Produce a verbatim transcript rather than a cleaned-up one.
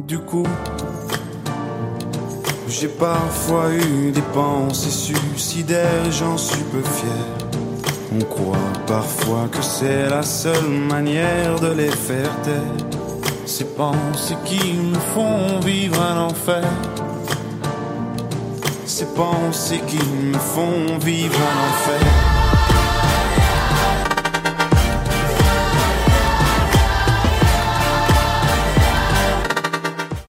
Du coup, j'ai parfois eu des pensées suicidaires et j'en suis peu fier. On croit parfois que c'est la seule manière de les faire taire. Ces pensées qui me font vivre un enfer. Ces pensées qui me font vivre un enfer.